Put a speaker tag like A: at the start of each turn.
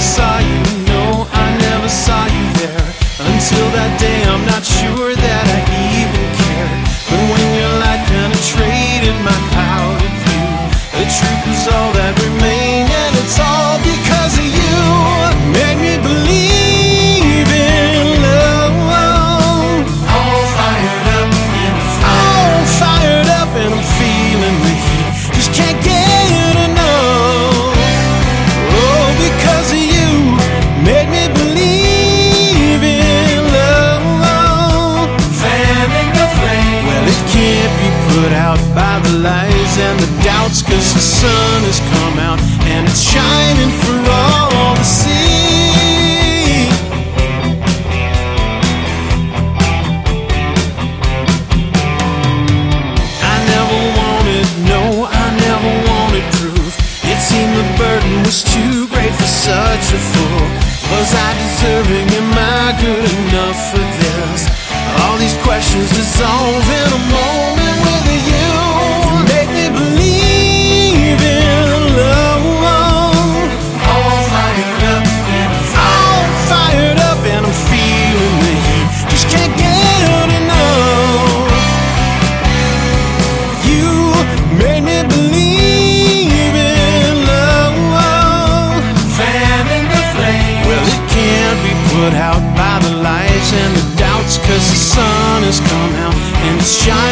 A: saw you, no, I never saw you there. Until that day I'm not sure that I even cared. But when your light penetrated my clouded view, the truth was all that remained, and it's all because of you. Made me believe in love. All fired up and I'm feeling the heat. Just can't get enough. Oh, because of you, made me believe in love. Fanning the flame, well, it can't be put out by the lies and the doubts, 'cause the sun has come out and it's shining for all to see. I never wanted proof. It seemed the burden was too great for such a fool. Was I deserving? Am I good enough for this? All these questions dissolve in a moment with you. You make me believe in love. All fired up and I'm feeling the heat. Just can't get enough. You made me believe in love. Fanning the flame, well, it can't be put out by the lights and the doubts, 'cause the sun has come out and it's shining